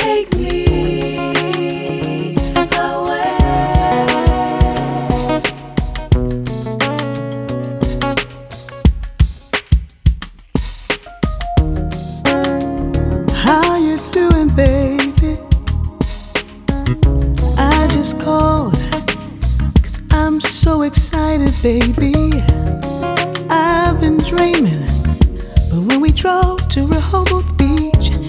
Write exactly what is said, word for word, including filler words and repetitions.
take me away. How you doing, baby? I just called 'cause I'm so excited, baby. I've been dreaming, but when we drove to Rehoboth